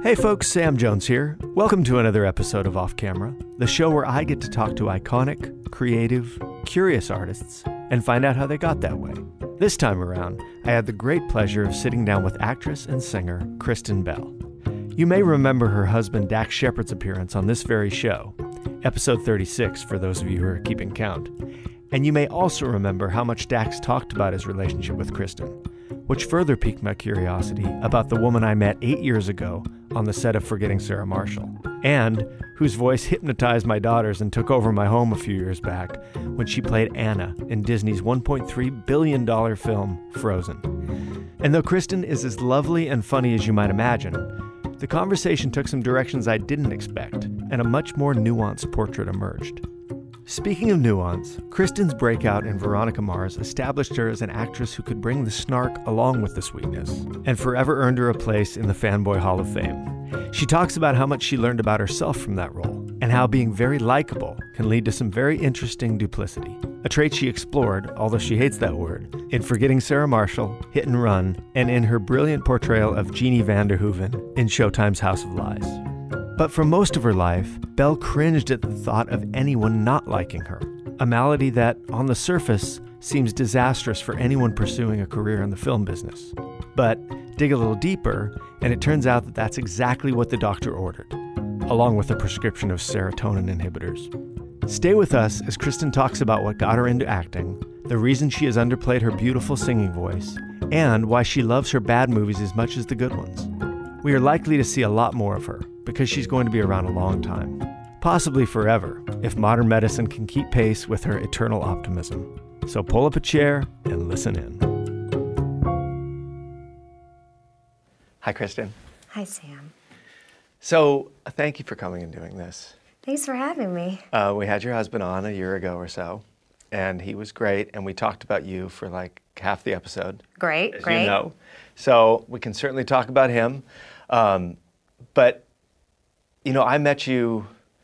Hey folks, Sam Jones here. Welcome to another episode of Off Camera, the show where I get to talk to iconic, creative, curious artists and find out how they got that way. This time around, I had the great pleasure of sitting down with actress and singer Kristen Bell. You may remember her husband Dax Shepard's appearance on this very show, episode 36 for those of you who are keeping count. And you may also remember how much Dax talked about his relationship with Kristen, which further piqued my curiosity about the woman I met 8 years ago on the set of Forgetting Sarah Marshall, and whose voice hypnotized my daughters and took over my home a few years back when she played Anna in Disney's $1.3 billion film Frozen. And though Kristen is as lovely and funny as you might imagine, the conversation took some directions I didn't expect, and a much more nuanced portrait emerged. Speaking of nuance, Kristen's breakout in Veronica Mars established her as an actress who could bring the snark along with the sweetness, and forever earned her a place in the Fanboy Hall of Fame. She talks about how much she learned about herself from that role, and how being very likable can lead to some very interesting duplicity, a trait she explored, although she hates that word, in Forgetting Sarah Marshall, Hit and Run, and in her brilliant portrayal of Jeannie Van der Hooven in Showtime's House of Lies. But for most of her life, Belle cringed at the thought of anyone not liking her, a malady that, on the surface, seems disastrous for anyone pursuing a career in the film business. But dig a little deeper, and it turns out that that's exactly what the doctor ordered, along with a prescription of serotonin inhibitors. Stay with us as Kristen talks about what got her into acting, the reason she has underplayed her beautiful singing voice, and why she loves her bad movies as much as the good ones. We are likely to see a lot more of her, because she's going to be around a long time, possibly forever, if modern medicine can keep pace with her eternal optimism. So pull up a chair and listen in. Hi, Kristen. Hi, Sam. So thank you for coming and doing this. Thanks for having me. We had your husband on a year ago or so, and he was great, and we talked about you for like half the episode. Great. You know. So we can certainly talk about him. But you know, I met you,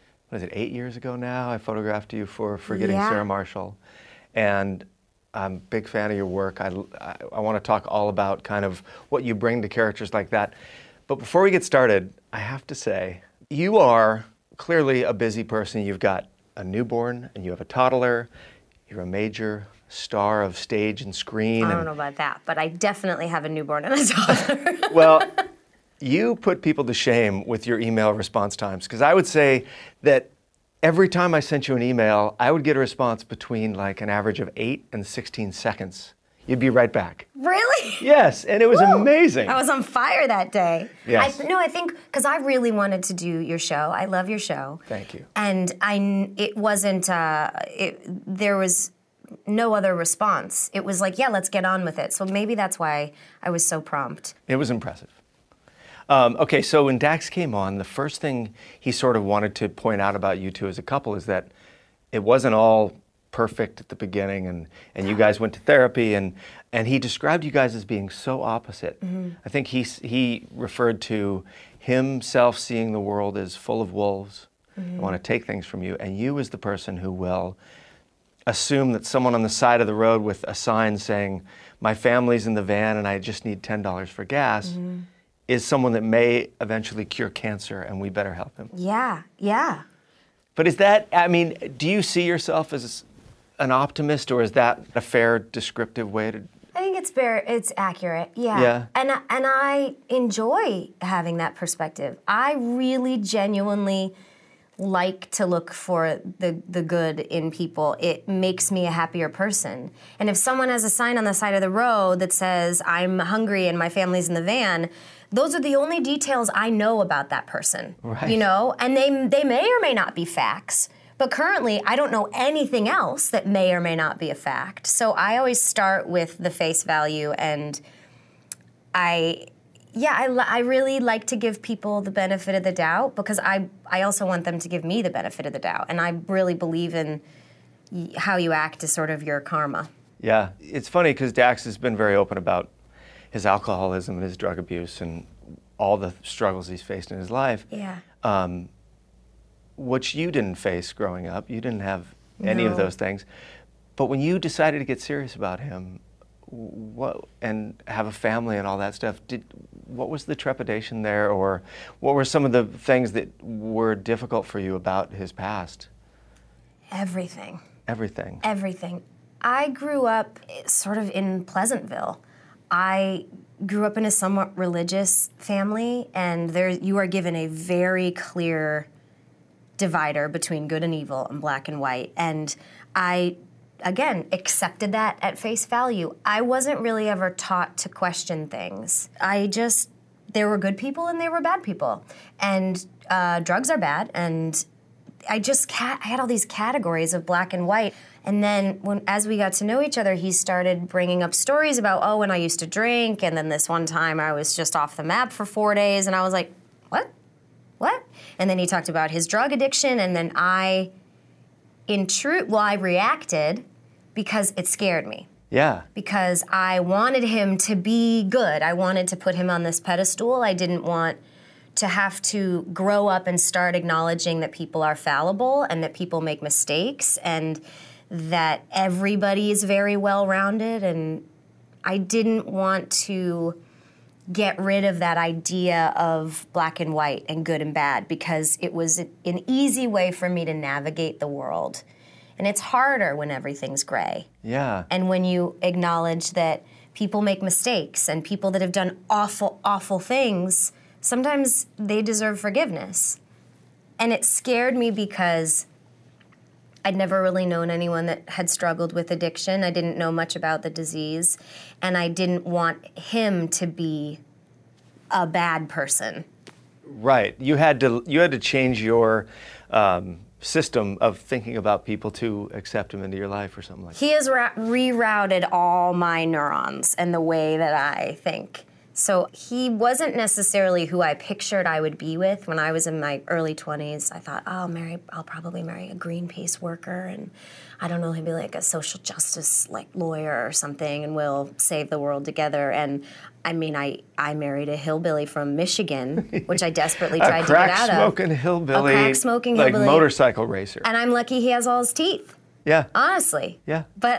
8 years ago now? I photographed you for Forgetting Sarah Marshall. And I'm a big fan of your work. I want to talk all about kind of what you bring to characters like that. But before we get started, I have to say, you are clearly a busy person. You've got a newborn and you have a toddler. You're a major star of stage and screen. I don't know about that, but I definitely have a newborn and a toddler. Well, you put people to shame with your email response times, because I would say that every time I sent you an email, I would get a response between like an average of 8 and 16 seconds. You'd be right back. Really? Yes, and it was amazing. I was on fire that day. Yes. I think, because I really wanted to do your show. I love your show. Thank you. And it wasn't, there was no other response. It was like, yeah, let's get on with it. So maybe that's why I was so prompt. It was impressive. Okay, so when Dax came on, the first thing he sort of wanted to point out about you two as a couple is that it wasn't all perfect at the beginning, and you guys went to therapy, and he described you guys as being so opposite. Mm-hmm. I think he referred to himself seeing the world as full of wolves, mm-hmm. want to take things from you, and you as the person who will assume that someone on the side of the road with a sign saying, "My family's in the van and I just need $10 for gas," mm-hmm. is someone that may eventually cure cancer, and we better help him. Yeah. But is that, I mean, do you see yourself as an optimist, or is that a fair descriptive way to? I think it's accurate, yeah. And I enjoy having that perspective. I really genuinely like to look for the good in people. It makes me a happier person. And if someone has a sign on the side of the road that says, "I'm hungry and my family's in the van," those are the only details I know about that person, right. You know? And they may or may not be facts, but currently I don't know anything else that may or may not be a fact. So I always start with the face value, and I really like to give people the benefit of the doubt, because I also want them to give me the benefit of the doubt. And I really believe in how you act is sort of your karma. Yeah, it's funny because Dax has been very open about his alcoholism and his drug abuse and all the struggles he's faced in his life. Yeah. Which you didn't face growing up. You didn't have any of those things. But when you decided to get serious about him, and have a family and all that stuff, what was the trepidation there, or what were some of the things that were difficult for you about his past? Everything. Everything. Everything. I grew up sort of in Pleasantville. I grew up in a somewhat religious family, and you are given a very clear divider between good and evil and black and white. And I, again, accepted that at face value. I wasn't really ever taught to question things. There were good people and there were bad people. And drugs are bad, and I had all these categories of black and white. And then as we got to know each other, he started bringing up stories about, when I used to drink, and then this one time I was just off the map for 4 days, and I was like, what? And then he talked about his drug addiction, and then I reacted because it scared me. Yeah. Because I wanted him to be good. I wanted to put him on this pedestal. I didn't want to have to grow up and start acknowledging that people are fallible and that people make mistakes and that everybody is very well-rounded. And I didn't want to get rid of that idea of black and white and good and bad, because it was an easy way for me to navigate the world. And it's harder when everything's gray. Yeah. And when you acknowledge that people make mistakes and people that have done awful, awful things, sometimes they deserve forgiveness. And it scared me because I'd never really known anyone that had struggled with addiction. I didn't know much about the disease, and I didn't want him to be a bad person. Right. You had to change your system of thinking about people to accept him into your life or something like that. He has rerouted all my neurons and the way that I think. So he wasn't necessarily who I pictured I would be with when I was in my early 20s. I thought, I'll probably marry a Greenpeace worker, and I don't know, he'll be like a social justice lawyer or something, and we'll save the world together. And I mean, I married a hillbilly from Michigan, which I desperately tried to get out of. A crack-smoking hillbilly, motorcycle racer. And I'm lucky he has all his teeth. Yeah. Honestly. Yeah. But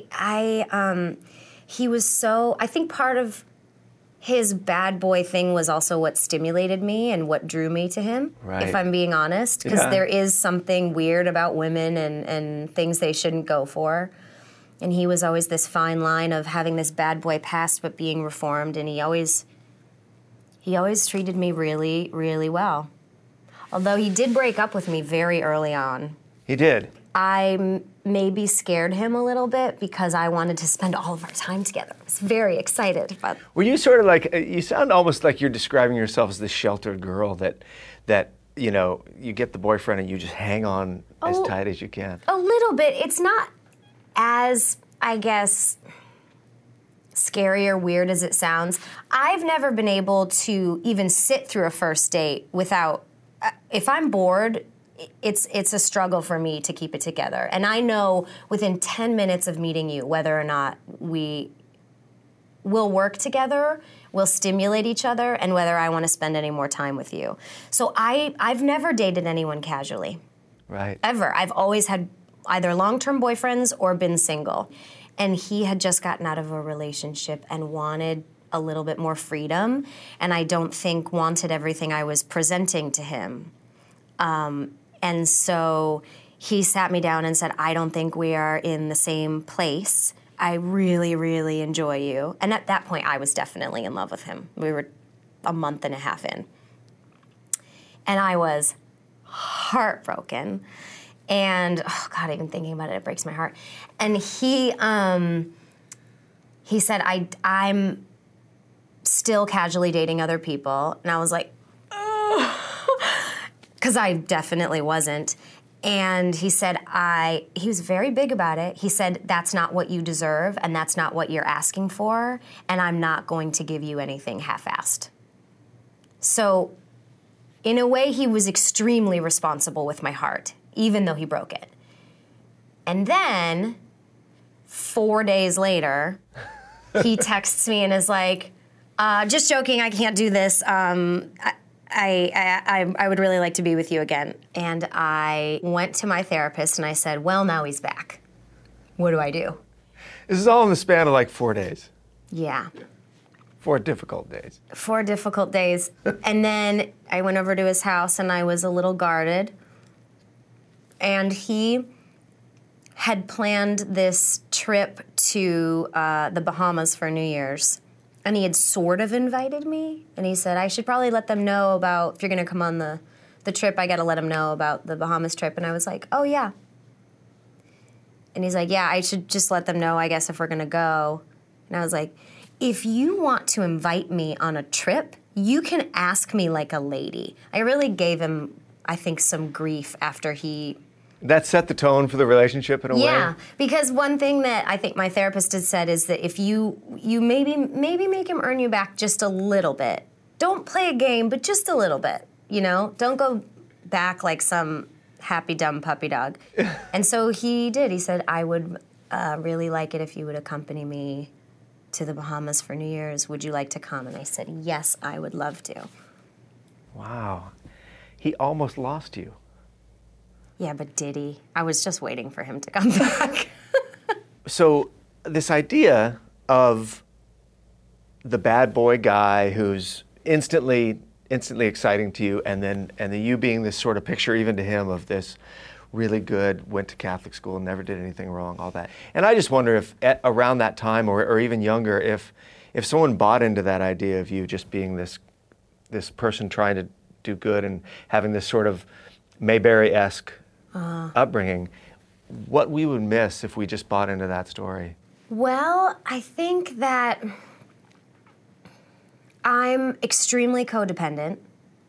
he was so, I think part of his bad boy thing was also what stimulated me and what drew me to him, if I'm being honest, because there is something weird about women and things they shouldn't go for. And he was always this fine line of having this bad boy past but being reformed, and he always treated me really, really well. Although he did break up with me very early on. He did. I maybe scared him a little bit because I wanted to spend all of our time together. I was very excited. But were you sort of like, you sound almost like you're describing yourself as this sheltered girl that you get the boyfriend and you just hang on as tight as you can? A little bit. It's not as, I guess, scary or weird as it sounds. I've never been able to even sit through a first date without, if I'm bored, it's a struggle for me to keep it together. And I know within 10 minutes of meeting you whether or not we will work together, we'll stimulate each other, and whether I want to spend any more time with you. So I've never dated anyone casually. Right. Ever. I've always had either long-term boyfriends or been single. And he had just gotten out of a relationship and wanted a little bit more freedom, and I don't think wanted everything I was presenting to him. And so he sat me down and said, I don't think we are in the same place. I really, really enjoy you. And at that point, I was definitely in love with him. We were a month and a half in. And I was heartbroken. And, oh God, even thinking about it breaks my heart. And he said, I'm still casually dating other people. And I was like, because I definitely wasn't. And he said, he was very big about it. He said, that's not what you deserve, and that's not what you're asking for, and I'm not going to give you anything half-assed. So, in a way, he was extremely responsible with my heart, even though he broke it. And then, 4 days later, he texts me and is like, just joking, I can't do this. I would really like to be with you again. And I went to my therapist and I said, well, now he's back. What do I do? This is all in the span of like 4 days. Yeah. 4 difficult days. 4 difficult days. And then I went over to his house and I was a little guarded. And he had planned this trip to the Bahamas for New Year's. And he had sort of invited me. And he said, I should probably let them know about, if you're going to come on the trip, I got to let them know about the Bahamas trip. And I was like, oh, yeah. And he's like, yeah, I should just let them know, I guess, if we're going to go. And I was like, if you want to invite me on a trip, you can ask me like a lady. I really gave him, I think, some grief after he... That set the tone for the relationship in a way? Yeah, because one thing that I think my therapist had said is that if you maybe make him earn you back just a little bit. Don't play a game, but just a little bit, you know? Don't go back like some happy, dumb puppy dog. And so he did. He said, I would really like it if you would accompany me to the Bahamas for New Year's. Would you like to come? And I said, yes, I would love to. Wow. He almost lost you. Yeah, but did he? I was just waiting for him to come back. So this idea of the bad boy guy who's instantly exciting to you, and then you being this sort of picture even to him of this really good, went to Catholic school, never did anything wrong, all that. And I just wonder if around that time or even younger, if someone bought into that idea of you just being this person trying to do good and having this sort of Mayberry-esque upbringing, what we would miss if we just bought into that story. Well, I think that I'm extremely codependent.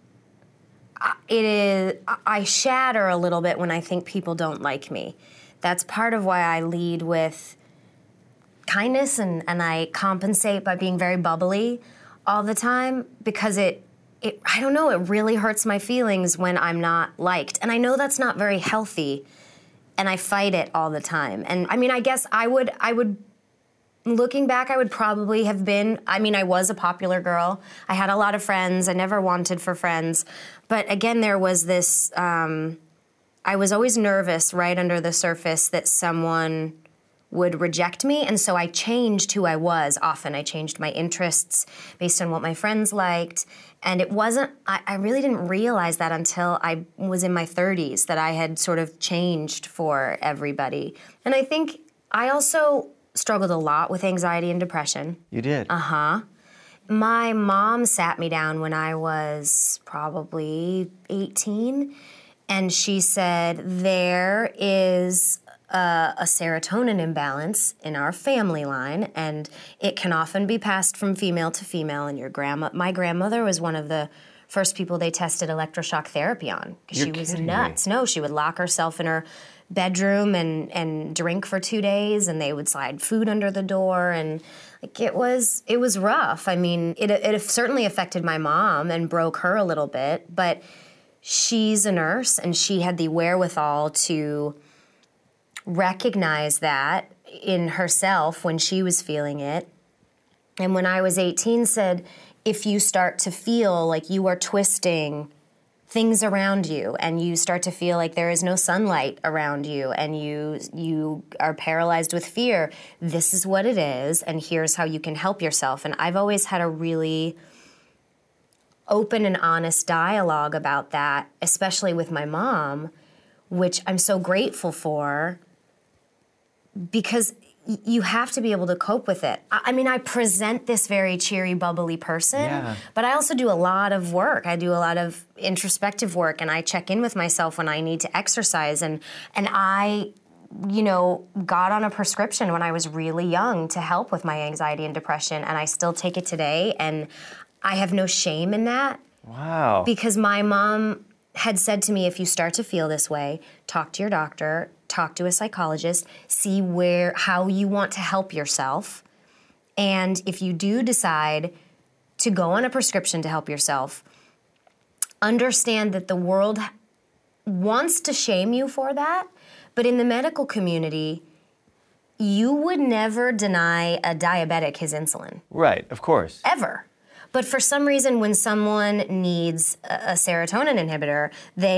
I shatter a little bit when I think people don't like me. That's part of why I lead with kindness and I compensate by being very bubbly all the time, because I don't know, it really hurts my feelings when I'm not liked. And I know that's not very healthy, and I fight it all the time. And I mean, I guess I would looking back, I would probably have been, I was a popular girl. I had a lot of friends. I never wanted for friends. But again, there was this, I was always nervous right under the surface that someone would reject me. And so I changed who I was often. I changed my interests based on what my friends liked. And it wasn't, I really didn't realize that until I was in my 30s, that I had sort of changed for everybody. And I think I also struggled a lot with anxiety and depression. You did? Uh-huh. My mom sat me down when I was probably 18, and she said, there is a serotonin imbalance in our family line, and it can often be passed from female to female. And my grandmother was one of the first people they tested electroshock therapy on, because she was nuts. No, she would lock herself in her bedroom and drink for 2 days, and they would slide food under the door, and like it was rough. I mean, it certainly affected my mom and broke her a little bit, but she's a nurse and she had the wherewithal to recognize that in herself when she was feeling it. And when I was 18, said, if you start to feel like you are twisting things around you, and you start to feel like there is no sunlight around you, and you are paralyzed with fear, this is what it is, and here's how you can help yourself. And I've always had a really open and honest dialogue about that, especially with my mom, which I'm so grateful for, because you have to be able to cope with it. I mean, I present this very cheery, bubbly person, but I also do a lot of work. I do a lot of introspective work, and I check in with myself when I need to exercise. And I, got on a prescription when I was really young to help with my anxiety and depression, and I still take it today, and I have no shame in that. Wow. Because my mom had said to me, if you start to feel this way, talk to your doctor, talk to a psychologist, see how you want to help yourself. And if you do decide to go on a prescription to help yourself, understand that the world wants to shame you for that, but in the medical community, you would never deny a diabetic his insulin. Right, of course. Ever. But for some reason, when someone needs a serotonin inhibitor,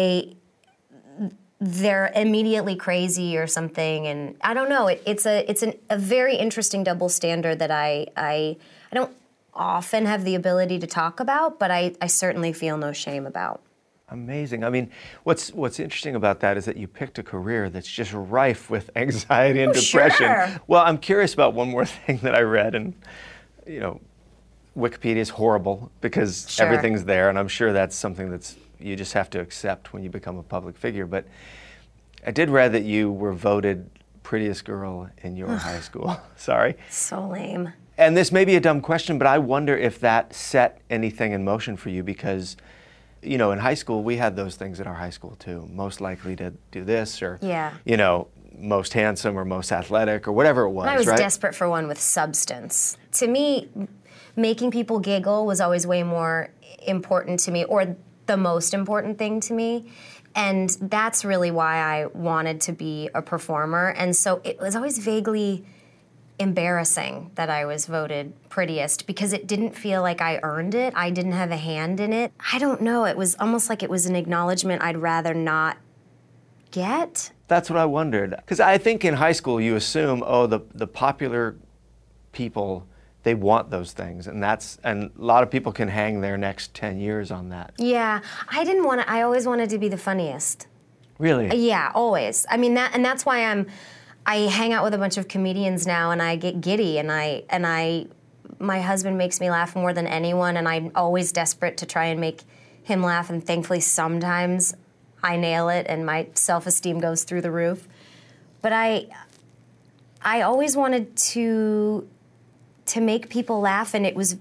they're immediately crazy or something, and I don't know. It's a very interesting double standard that I often have the ability to talk about, but I certainly feel no shame about. Amazing. I mean, what's interesting about that is that you picked a career that's just rife with anxiety and depression. Sure. Well, I'm curious about one more thing that I read, and Wikipedia is horrible because Sure. everything's there, and I'm sure that's something that's you just have to accept when you become a public figure. But I did read that you were voted prettiest girl in your high school. Sorry. So lame. And this may be a dumb question, but I wonder if that set anything in motion for you because, in high school, we had those things at our high school too. Most likely to do this or, Yeah. Most handsome or most athletic or whatever it was, I was right? desperate for one with substance. To me, making people giggle was always way more important to me, or the most important thing to me. And that's really why I wanted to be a performer. And so it was always vaguely embarrassing that I was voted prettiest because it didn't feel like I earned it. I didn't have a hand in it. I don't know. It was almost like it was an acknowledgement I'd rather not get. That's what I wondered. Because I think in high school you assume, the popular people, they want those things. And a lot of people can hang their next 10 years on that. Yeah. I always wanted to be the funniest. Really? Yeah, always. I mean, that's why I hang out with a bunch of comedians now, and I get giddy, and my husband makes me laugh more than anyone, and I'm always desperate to try and make him laugh, and thankfully sometimes I nail it, and my self-esteem goes through the roof. But I always wanted to make people laugh, and it was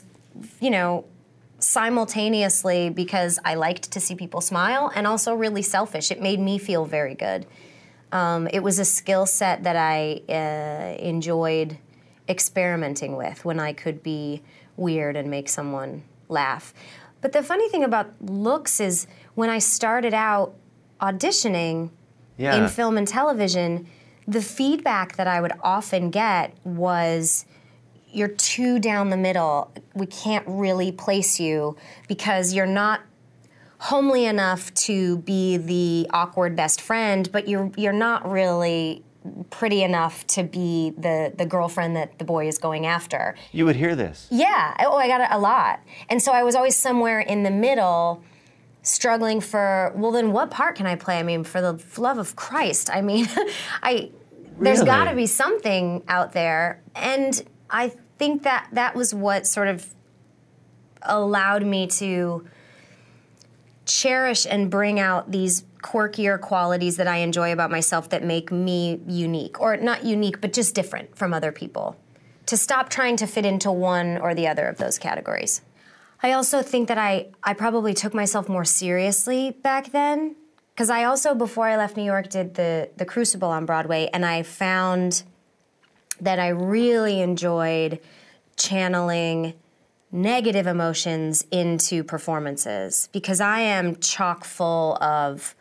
simultaneously because I liked to see people smile, and also really selfish. It made me feel very good. It was a skill set that I enjoyed experimenting with when I could be weird and make someone laugh. But the funny thing about looks is when I started out auditioning in film and television, the feedback that I would often get was, you're too down the middle. We can't really place you because you're not homely enough to be the awkward best friend, but you're not really pretty enough to be the girlfriend that the boy is going after. You would hear this? Yeah. Oh, I got it a lot. And so I was always somewhere in the middle, struggling for, well, then what part can I play? I mean, for the love of Christ. I mean, there's Really? got to be something out there. And I think that was what sort of allowed me to cherish and bring out these quirkier qualities that I enjoy about myself that make me unique. Or not unique, but just different from other people. To stop trying to fit into one or the other of those categories. I also think that I probably took myself more seriously back then. Because I also, before I left New York, did the Crucible on Broadway, and I found that I really enjoyed channeling negative emotions into performances because I am chock full of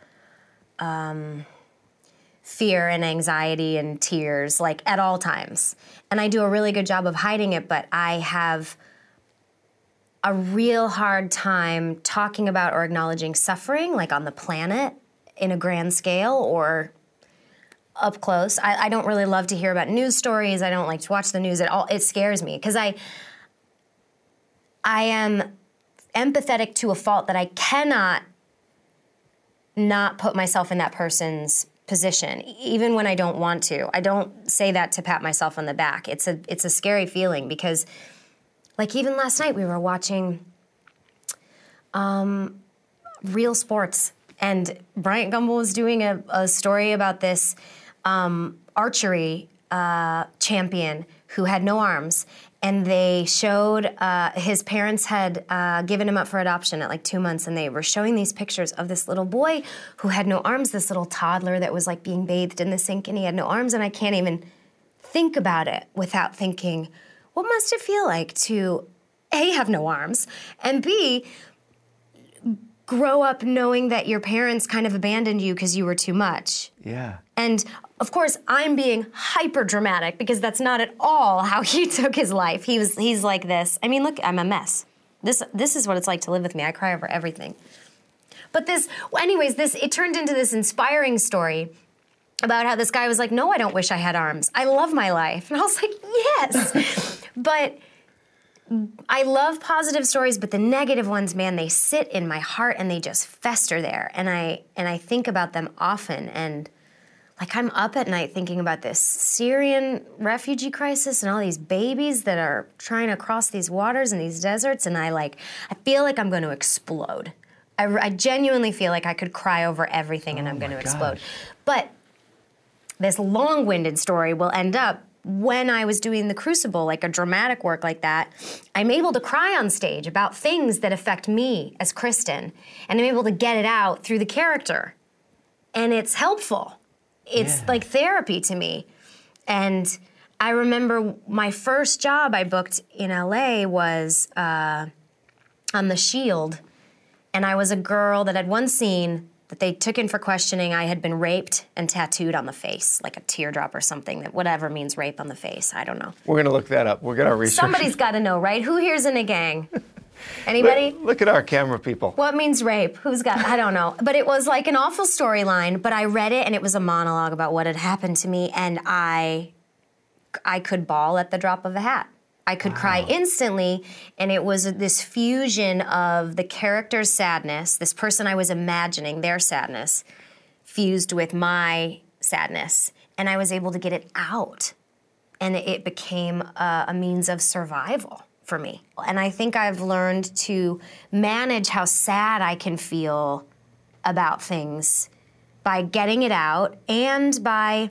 fear and anxiety and tears, like at all times. And I do a really good job of hiding it, but I have a real hard time talking about or acknowledging suffering, like on the planet in a grand scale or up close. I don't really love to hear about news stories. I don't like to watch the news at all. It scares me because I am empathetic to a fault that I cannot not put myself in that person's position, even when I don't want to. I don't say that to pat myself on the back. It's a scary feeling because, like, even last night we were watching Real Sports, and Bryant Gumbel was doing a story about this archery champion who had no arms. And they showed his parents had given him up for adoption at like 2 months, and they were showing these pictures of this little boy who had no arms, this little toddler that was like being bathed in the sink, and he had no arms, and I can't even think about it without thinking, what must it feel like to, A, have no arms, and B, grow up knowing that your parents kind of abandoned you because you were too much. Yeah. And of course, I'm being hyper dramatic because that's not at all how he took his life. He's like this. I mean, look, I'm a mess. This is what it's like to live with me. I cry over everything. But it turned into this inspiring story about how this guy was like, no, I don't wish I had arms. I love my life. And I was like, yes. But I love positive stories, but the negative ones, man, they sit in my heart and they just fester there. And I think about them often, and like I'm up at night thinking about this Syrian refugee crisis and all these babies that are trying to cross these waters and these deserts, and I feel like I'm going to explode. I genuinely feel like I could cry over everything and I'm going to explode. But this long-winded story will end up when I was doing The Crucible, like a dramatic work like that, I'm able to cry on stage about things that affect me as Kristen, and I'm able to get it out through the character. And it's helpful. It's like therapy to me. And I remember my first job I booked in LA was on The Shield, and I was a girl that had one scene that they took in for questioning. I had been raped and tattooed on the face, like a teardrop or something, that whatever means rape on the face. I don't know. We're going to look that up. We're going to research. Somebody's got to know, right? Who here's in a gang? Anybody? Look at our camera people. What means rape? Who's got, I don't know. But it was like an awful storyline, but I read it and it was a monologue about what had happened to me, and I could bawl at the drop of a hat. I could cry instantly, and it was this fusion of the character's sadness, this person I was imagining, their sadness, fused with my sadness, and I was able to get it out, and it became a means of survival for me. And I think I've learned to manage how sad I can feel about things by getting it out and by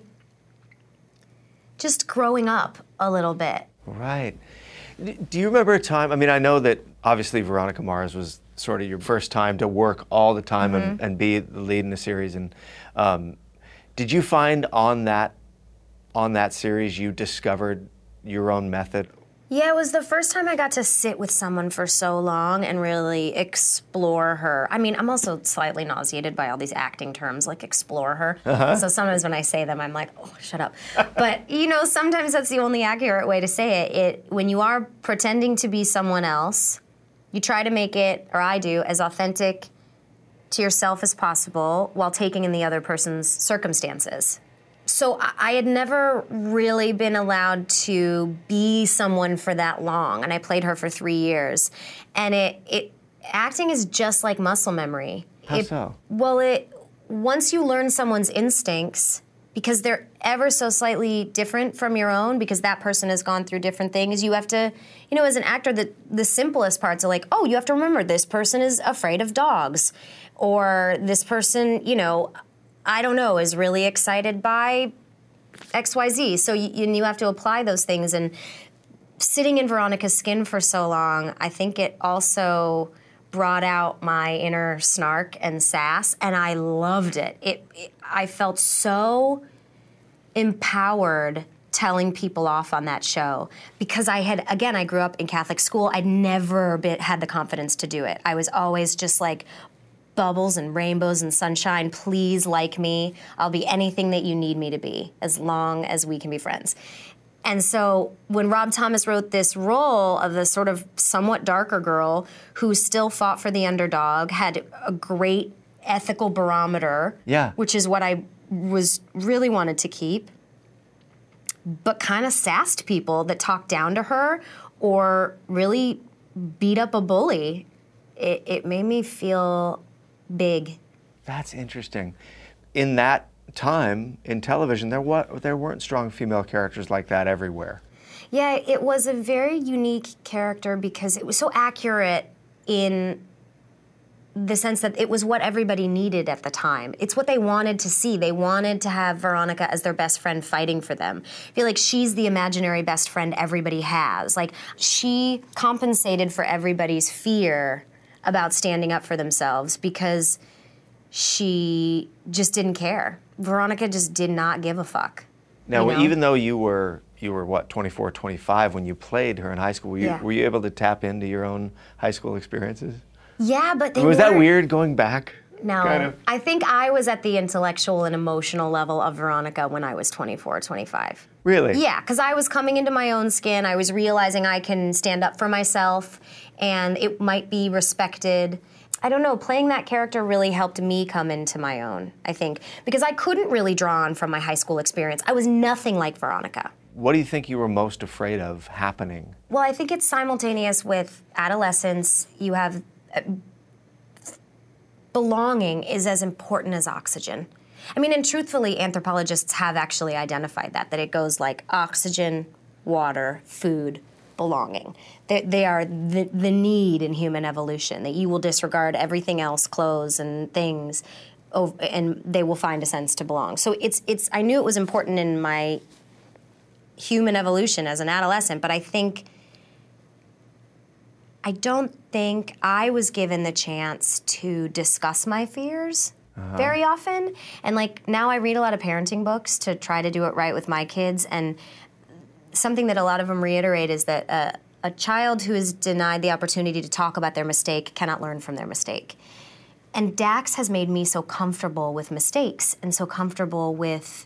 just growing up a little bit. Right. Do you remember a time, I mean, I know that obviously Veronica Mars was sort of your first time to work all the time and be the lead in the series. And did you find on that series you discovered your own method? Yeah, it was the first time I got to sit with someone for so long and really explore her. I mean, I'm also slightly nauseated by all these acting terms, like explore her. So sometimes when I say them, I'm like, oh, shut up. But, you know, sometimes that's the only accurate way to say it. When you are pretending to be someone else, you try to make it, or I do, as authentic to yourself as possible while taking in the other person's circumstances. So I had never really been allowed to be someone for that long, and I played her for 3 years. And acting is just like muscle memory. How so? Well, once you learn someone's instincts, because they're ever so slightly different from your own, because that person has gone through different things, you have to, you know, as an actor, the simplest parts are like, oh, you have to remember this person is afraid of dogs, or this person, you know, I don't know, is really excited by XYZ. So you have to apply those things. And sitting in Veronica's skin for so long, I think it also brought out my inner snark and sass, and I loved it. I felt so empowered telling people off on that show because I grew up in Catholic school. I'd never had the confidence to do it. I was always just like, bubbles and rainbows and sunshine, please like me. I'll be anything that you need me to be, as long as we can be friends. And so when Rob Thomas wrote this role of the sort of somewhat darker girl who still fought for the underdog, had a great ethical barometer, which is what I really wanted to keep, but kind of sassed people that talked down to her or really beat up a bully, it made me feel big. That's interesting. In that time in television, there weren't strong female characters like that everywhere. Yeah, it was a very unique character because it was so accurate in the sense that it was what everybody needed at the time. It's what they wanted to see. They wanted to have Veronica as their best friend fighting for them. I feel like she's the imaginary best friend everybody has. Like, she compensated for everybody's fear about standing up for themselves because she just didn't care. Veronica just did not give a fuck. Now, even though you were what, 24, 25 when you played her in high school, were you able to tap into your own high school experiences? Yeah, but was that weird going back? No. Kind of? I think I was at the intellectual and emotional level of Veronica when I was 24, 25. Really? Yeah, because I was coming into my own skin. I was realizing I can stand up for myself, and it might be respected. I don't know, playing that character really helped me come into my own, I think, because I couldn't really draw on from my high school experience. I was nothing like Veronica. What do you think you were most afraid of happening? Well, I think it's simultaneous with adolescence. You have belonging is as important as oxygen. I mean, and truthfully, anthropologists have actually identified that it goes like oxygen, water, food, belonging. They are the need in human evolution, that you will disregard everything else, clothes and things, and they will find a sense to belong. So I knew it was important in my human evolution as an adolescent, but I don't think I was given the chance to discuss my fears very often. And like now I read a lot of parenting books to try to do it right with my kids, and something that a lot of them reiterate is that a child who is denied the opportunity to talk about their mistake cannot learn from their mistake. And Dax has made me so comfortable with mistakes and so comfortable with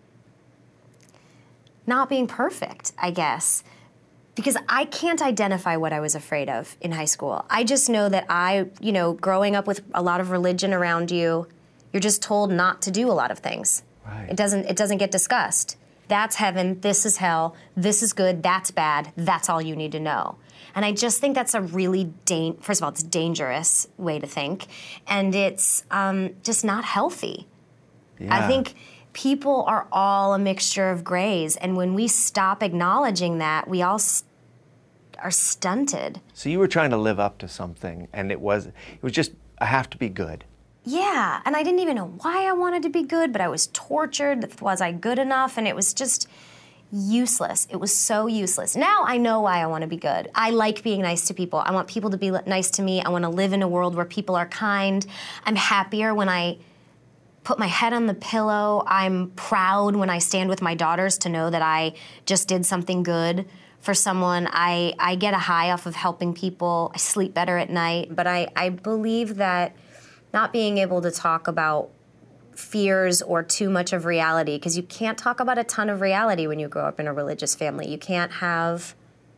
not being perfect, I guess, because I can't identify what I was afraid of in high school. I just know that growing up with a lot of religion around you, you're just told not to do a lot of things. Right. It doesn't get discussed. That's heaven, this is hell, this is good, that's bad, that's all you need to know. And I just think that's a really, first of all, it's a dangerous way to think, and it's just not healthy. Yeah. I think people are all a mixture of grays, and when we stop acknowledging that, we all are stunted. So you were trying to live up to something, and it was just, I have to be good. Yeah, and I didn't even know why I wanted to be good, but I was tortured. Was I good enough? And it was just useless. It was so useless. Now I know why I want to be good. I like being nice to people. I want people to be nice to me. I want to live in a world where people are kind. I'm happier when I put my head on the pillow. I'm proud when I stand with my daughters to know that I just did something good for someone. I get a high off of helping people. I sleep better at night. But I believe that not being able to talk about fears or too much of reality, because you can't talk about a ton of reality when you grow up in a religious family. You can't have,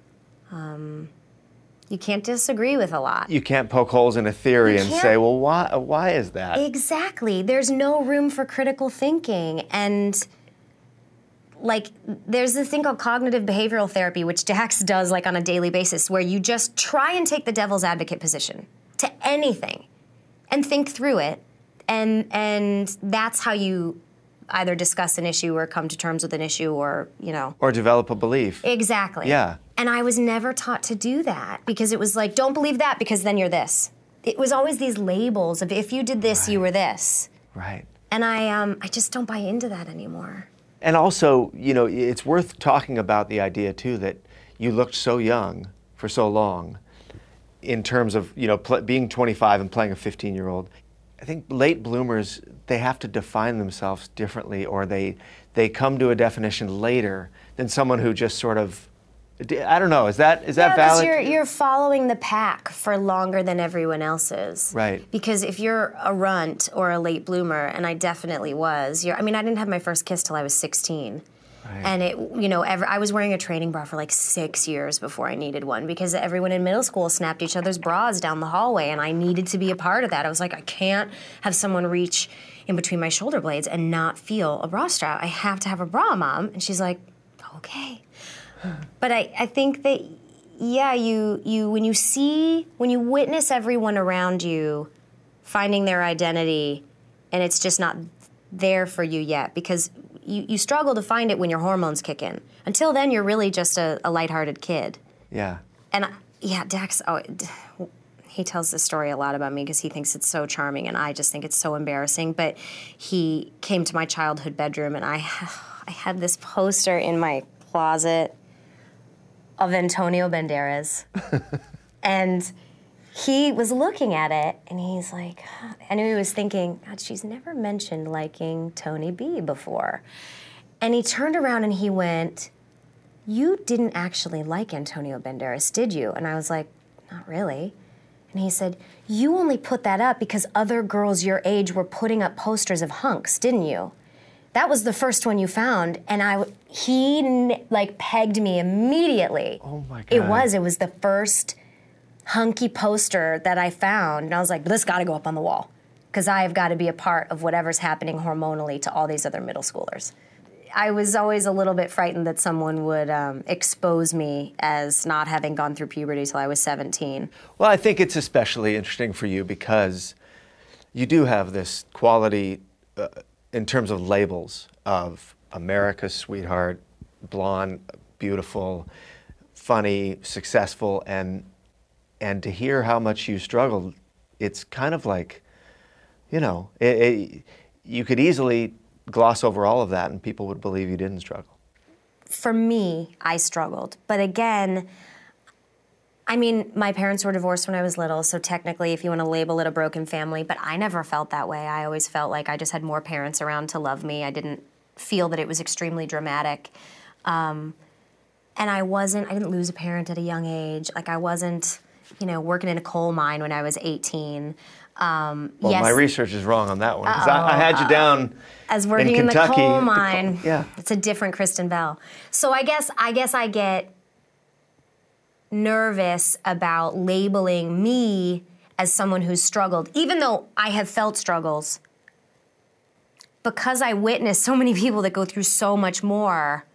you can't disagree with a lot. You can't poke holes in a theory and say, well, why is that? Exactly. There's no room for critical thinking. And like, there's this thing called cognitive behavioral therapy, which Dax does like on a daily basis, where you just try and take the devil's advocate position to anything and think through it. And that's how you either discuss an issue or come to terms with an issue, or, Or develop a belief. Exactly. Yeah. And I was never taught to do that, because it was like, don't believe that because then you're this. It was always these labels of, if you did this, you were this. Right. And I just don't buy into that anymore. And also, it's worth talking about the idea, too, that you looked so young for so long in terms of, being 25 and playing a 15-year-old. I think late bloomers, they have to define themselves differently, or they come to a definition later than someone who just sort of, I don't know, is that valid? You're following the pack for longer than everyone else is. Right. Because if you're a runt or a late bloomer, and I definitely was, I didn't have my first kiss till I was 16. Right. And I was wearing a training bra for like 6 years before I needed one, because everyone in middle school snapped each other's bras down the hallway, and I needed to be a part of that. I was like, I can't have someone reach in between my shoulder blades and not feel a bra strap. I have to have a bra, Mom. And she's like, okay. But I think that, yeah, when you witness everyone around you finding their identity, and it's just not there for you yet, because you struggle to find it when your hormones kick in. Until then, you're really just a lighthearted kid. Yeah. And Dax, he tells this story a lot about me because he thinks it's so charming, and I just think it's so embarrassing. But he came to my childhood bedroom, and I had this poster in my closet of Antonio Banderas. And he was looking at it, and he's like, I knew he was thinking, God, she's never mentioned liking Tony B before. And he turned around and he went, you didn't actually like Antonio Banderas, did you? And I was like, not really. And he said, you only put that up because other girls your age were putting up posters of hunks, didn't you? That was the first one you found, and he pegged me immediately. Oh my God. It was the first hunky poster that I found, and I was like, this got to go up on the wall, because I have got to be a part of whatever's happening hormonally to all these other middle schoolers. I was always a little bit frightened that someone would expose me as not having gone through puberty till I was 17. Well, I think it's especially interesting for you because you do have this quality in terms of labels of America's sweetheart, blonde, beautiful, funny, successful, and to hear how much you struggled, it's kind of like, you know, you could easily gloss over all of that and people would believe you didn't struggle. For me, I struggled. But again, I mean, my parents were divorced when I was little, so technically, if you want to label it a broken family, but I never felt that way. I always felt like I just had more parents around to love me. I didn't feel that it was extremely dramatic. And I didn't lose a parent at a young age. Like, I wasn't, working in a coal mine when I was 18. Well, yes, my research is wrong on that one, because I had you down as working in Kentucky. the coal mine. Yeah. It's a different Kristen Bell. So I guess I get nervous about labeling me as someone who's struggled, even though I have felt struggles. Because I witnessed so many people that go through so much more,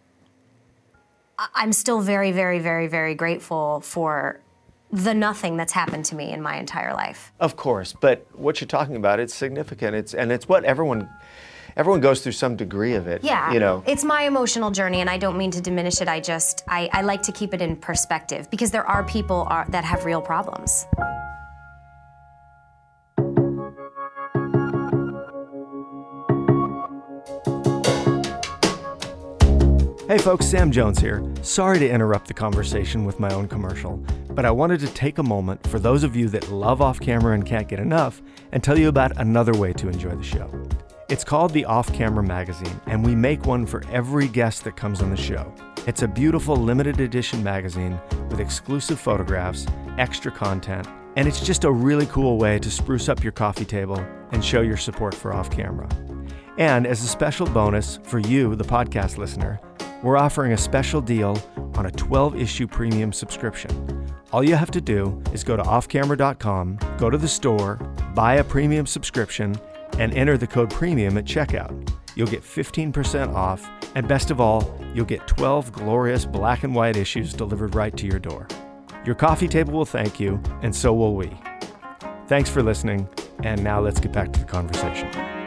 I'm still very, very, very, very grateful for the nothing that's happened to me in my entire life. Of course, but what you're talking about, it's significant. It's what everyone goes through some degree of it. Yeah, it's my emotional journey, and I don't mean to diminish it. I like to keep it in perspective because there are people that have real problems. Hey folks, Sam Jones here. Sorry to interrupt the conversation with my own commercial, but I wanted to take a moment for those of you that love Off Camera and can't get enough and tell you about another way to enjoy the show. It's called the Off Camera Magazine, and we make one for every guest that comes on the show. It's a beautiful limited edition magazine with exclusive photographs, extra content, and it's just a really cool way to spruce up your coffee table and show your support for Off Camera. And as a special bonus for you, the podcast listener, we're offering a special deal on a 12-issue premium subscription. All you have to do is go to offcamera.com, go to the store, buy a premium subscription, and enter the code PREMIUM at checkout. You'll get 15% off, and best of all, you'll get 12 glorious black and white issues delivered right to your door. Your coffee table will thank you, and so will we. Thanks for listening, and now let's get back to the conversation.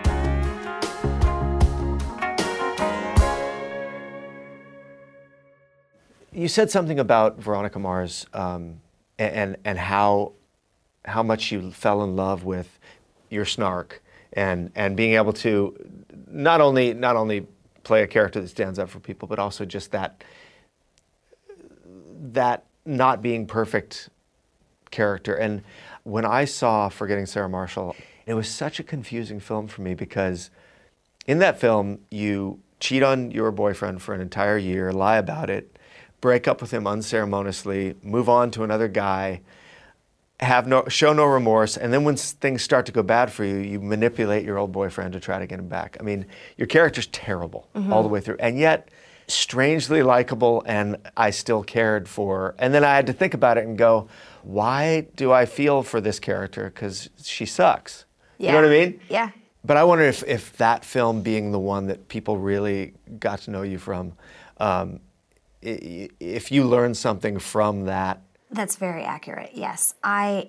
You said something about Veronica Mars and how much you fell in love with your snark and being able to not only play a character that stands up for people, but also just that not being perfect character. And when I saw Forgetting Sarah Marshall, it was such a confusing film for me because in that film you cheat on your boyfriend for an entire year, lie about it, break up with him unceremoniously, move on to another guy, show no remorse, and then when things start to go bad for you, you manipulate your old boyfriend to try to get him back. I mean, your character's terrible all the way through, and yet strangely likable, and I still cared for. And then I had to think about it and go, why do I feel for this character? Because she sucks. Yeah. You know what I mean? Yeah. But I wonder if that film being the one that people really got to know you from, if you learned something from that. That's very accurate, yes. That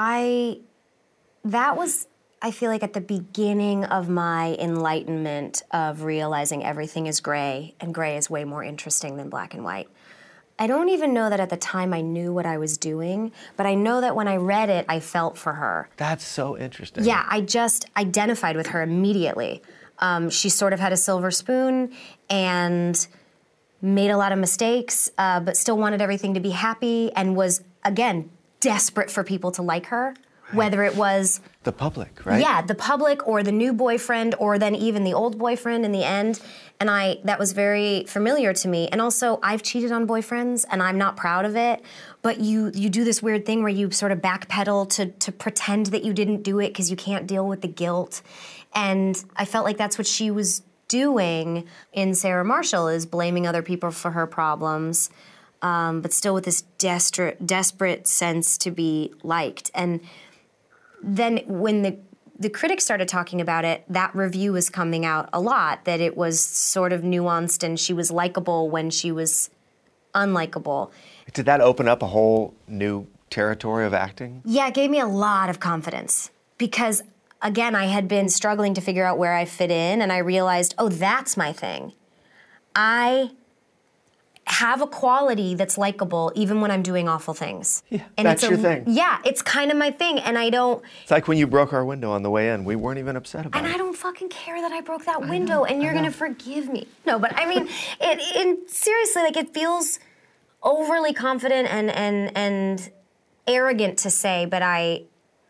was, I feel like, at the beginning of my enlightenment of realizing everything is gray, and gray is way more interesting than black and white. I don't even know that at the time I knew what I was doing, but I know that when I read it, I felt for her. That's so interesting. Yeah, I just identified with her immediately. She sort of had a silver spoon and made a lot of mistakes, but still wanted everything to be happy and was, again, desperate for people to like her, right. Whether it was the public, right? Yeah, the public or the new boyfriend or then even the old boyfriend in the end. And that was very familiar to me. And also, I've cheated on boyfriends and I'm not proud of it, but you do this weird thing where you sort of backpedal to pretend that you didn't do it because you can't deal with the guilt. And I felt like that's what she was doing in Sarah Marshall, is blaming other people for her problems, but still with this desperate sense to be liked. And then when the critics started talking about it, that review was coming out a lot, that it was sort of nuanced and she was likable when she was unlikable. Did that open up a whole new territory of acting? Yeah, it gave me a lot of confidence because, again, I had been struggling to figure out where I fit in, and I realized, oh, that's my thing. I have a quality that's likable even when I'm doing awful things. Yeah, and that's your thing. Yeah, it's kind of my thing, and I don't... It's like when you broke our window on the way in. We weren't even upset about it. And I don't fucking care that I broke that window, and you're going to forgive me. No, but I mean, seriously, like, it feels overly confident and arrogant to say, but I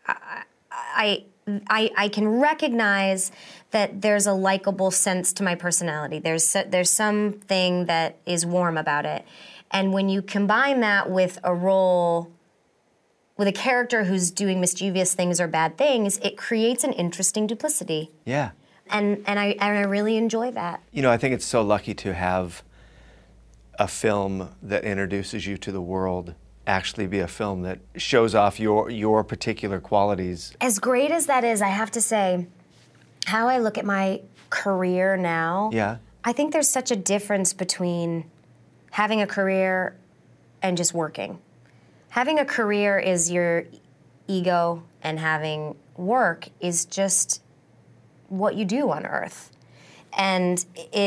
can recognize that there's a likable sense to my personality. There's something that is warm about it. And when you combine that with a role, with a character who's doing mischievous things or bad things, it creates an interesting duplicity. Yeah. And I really enjoy that. You know, I think it's so lucky to have a film that introduces you to the world actually be a film that shows off your particular qualities. As great as that is, I have to say, how I look at my career now, yeah. I think there's such a difference between having a career and just working. Having a career is your ego, and having work is just what you do on Earth. And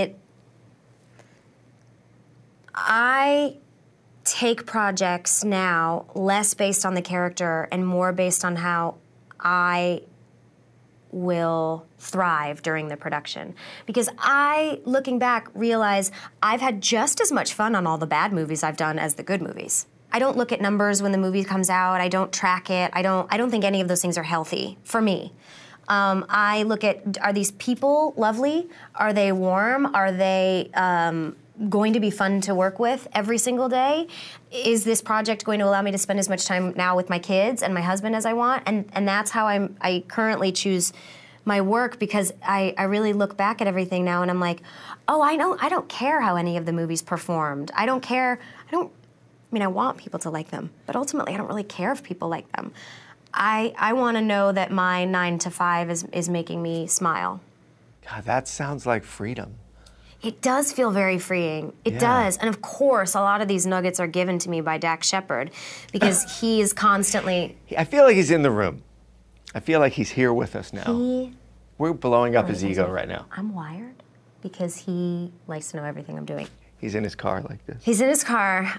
I take projects now less based on the character and more based on how I will thrive during the production. Because I, looking back, realize I've had just as much fun on all the bad movies I've done as the good movies. I don't look at numbers when the movie comes out. I don't track it. I don't think any of those things are healthy for me. I look at, are these people lovely? Are they warm? Are they going to be fun to work with every single day? Is this project going to allow me to spend as much time now with my kids and my husband as I want? And that's how I currently choose my work, because I really look back at everything now and I'm like, oh, I don't care how any of the movies performed. I want people to like them, but ultimately I don't really care if people like them. I want to know that my 9 to 5 is making me smile. God, that sounds like freedom. It does feel very freeing. It does. And of course, a lot of these nuggets are given to me by Dax Shepard, because he is constantly... I feel like he's in the room. I feel like he's here with us now. We're blowing up his ego right now. I'm wired because he likes to know everything I'm doing. He's in his car like this. He's in his car.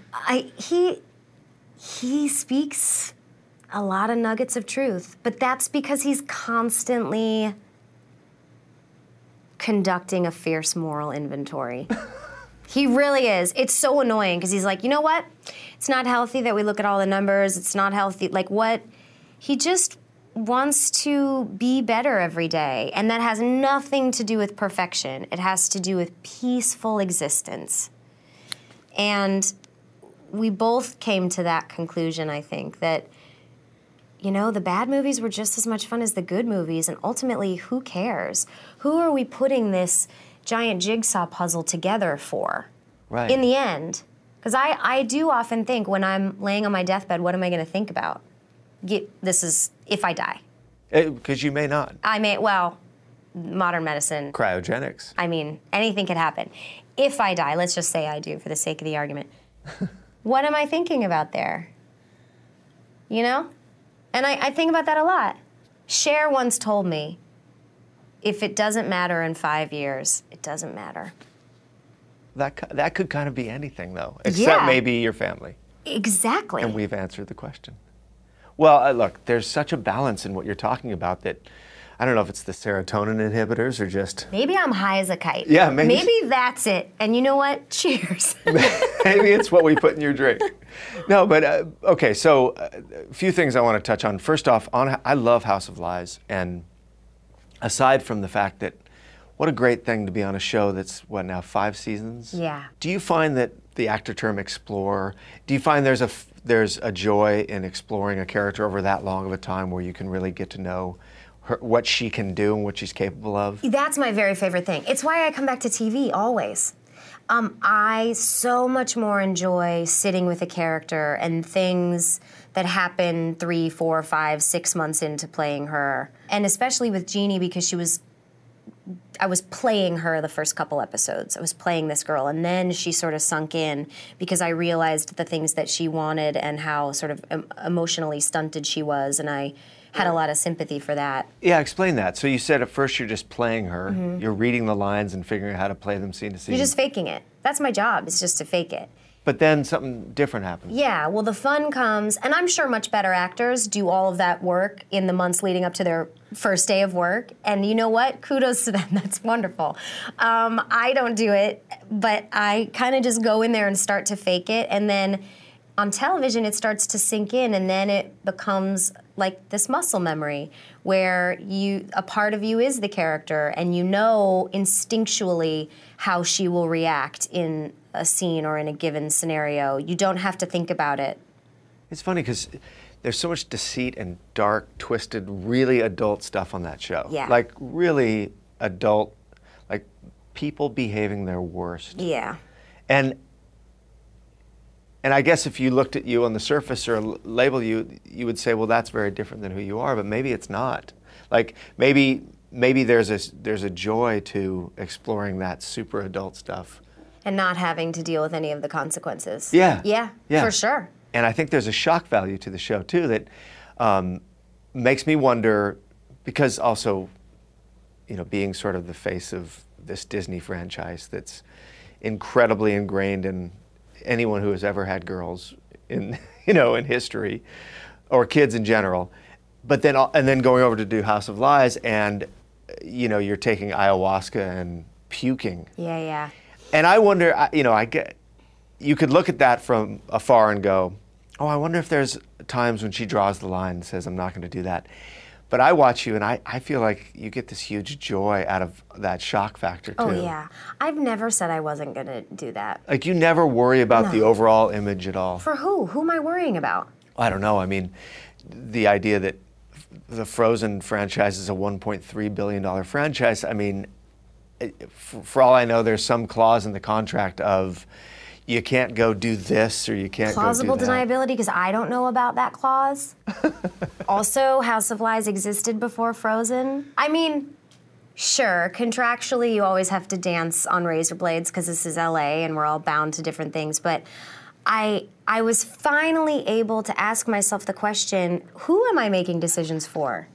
He speaks a lot of nuggets of truth, but that's because he's constantly conducting a fierce moral inventory. He really is. It's so annoying because he's like, you know what? It's not healthy that we look at all the numbers. It's not healthy. Like, what? He just wants to be better every day, and that has nothing to do with perfection. It has to do with peaceful existence. And we both came to that conclusion, I think, that, you know, the bad movies were just as much fun as the good movies, and ultimately, who cares? Who are we putting this giant jigsaw puzzle together for? Right. In the end? Because I do often think, when I'm laying on my deathbed, what am I going to think about? This is if I die. Because you may not. I may, well, modern medicine. Cryogenics. I mean, anything could happen. If I die, let's just say I do for the sake of the argument. What am I thinking about there? You know? And I think about that a lot. Cher once told me, if it doesn't matter in 5 years, it doesn't matter. That could kind of be anything, though, except maybe your family. Exactly. And we've answered the question. Well, look, there's such a balance in what you're talking about that I don't know if it's the serotonin inhibitors or just... Maybe I'm high as a kite. Yeah, maybe. Maybe that's it. And you know what? Cheers. Maybe it's what we put in your drink. No, but okay, so a few things I want to touch on. First off, I love House of Lies, and aside from the fact that what a great thing to be on a show that's, what now, 5 seasons? Yeah. Do you find that the actor term explore, do you find there's a joy in exploring a character over that long of a time where you can really get to know her, what she can do and what she's capable of? That's my very favorite thing. It's why I come back to TV always. I so much more enjoy sitting with a character and things that happen 3, 4, 5, 6 months into playing her. And especially with Jeannie, because I was playing her the first couple episodes. I was playing this girl, and then she sort of sunk in because I realized the things that she wanted and how sort of emotionally stunted she was, and I had a lot of sympathy for that. Yeah, explain that. So you said at first you're just playing her, you're reading the lines and figuring out how to play them scene to scene. You're just faking it. That's my job, is just to fake it. But then something different happens. Yeah, well, the fun comes, and I'm sure much better actors do all of that work in the months leading up to their first day of work. And you know what? Kudos to them. That's wonderful. I don't do it, but I kind of just go in there and start to fake it. And then on television, it starts to sink in, and then it becomes like this muscle memory where a part of you is the character, and you know instinctually how she will react in a scene or in a given scenario. You don't have to think about it. It's funny because there's so much deceit and dark, twisted, really adult stuff on that show. Yeah. Like really adult, like people behaving their worst. Yeah. And I guess if you looked at you on the surface or label you, you would say, well, that's very different than who you are, but maybe it's not. Like maybe there's a joy to exploring that super adult stuff. And not having to deal with any of the consequences. Yeah. Yeah, for sure. And I think there's a shock value to the show too that makes me wonder, because also, you know, being sort of the face of this Disney franchise that's incredibly ingrained in anyone who has ever had girls in, you know, in history, or kids in general, but then going over to do House of Lies, and you know, you're taking ayahuasca and puking. Yeah, yeah. And I wonder, you know, you could look at that from afar and go, oh, I wonder if there's times when she draws the line and says, I'm not going to do that. But I watch you, and I feel like you get this huge joy out of that shock factor, too. Oh, yeah. I've never said I wasn't going to do that. Like, you never worry about the overall image at all. For who? Who am I worrying about? I don't know. I mean, the idea that the Frozen franchise is a $1.3 billion franchise, I mean, for all I know, there's some clause in the contract of you can't go do this or you can't Plausible go do that. deniability, because I don't know about that clause. Also, House of Lies existed before Frozen. I mean, sure, contractually you always have to dance on razor blades because this is LA and we're all bound to different things, but I was finally able to ask myself the question, who am I making decisions for?